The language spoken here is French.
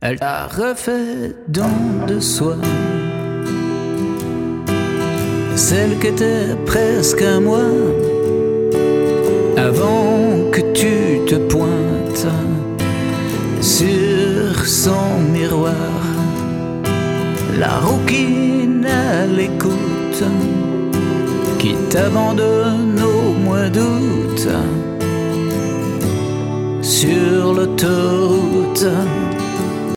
Elle t'a refait don de soi, celle qui était presque à moi, avant que tu te pointes sur son miroir. La rouquine à l'écoute, qui t'abandonne au mois d'août sur l'autoroute.